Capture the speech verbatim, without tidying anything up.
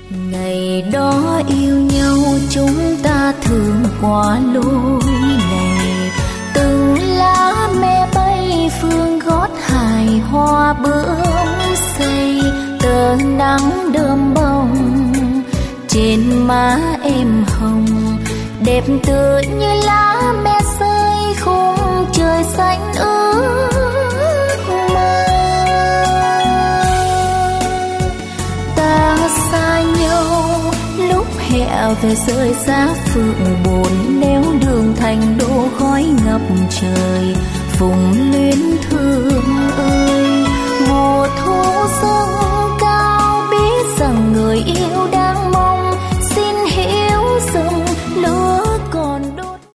Ngày đó yêu nhau chúng ta thường qua lối này, từng lá me bay phương gót hài hoa bướm xây, tờ nắng đơm bông trên má em hồng, đẹp tựa như lá me rơi khung trời xanh ước mơ. Ta xa nhau lúc hè về rơi giá phượng bồn, nếu đường thành đô khói ngập trời, vùng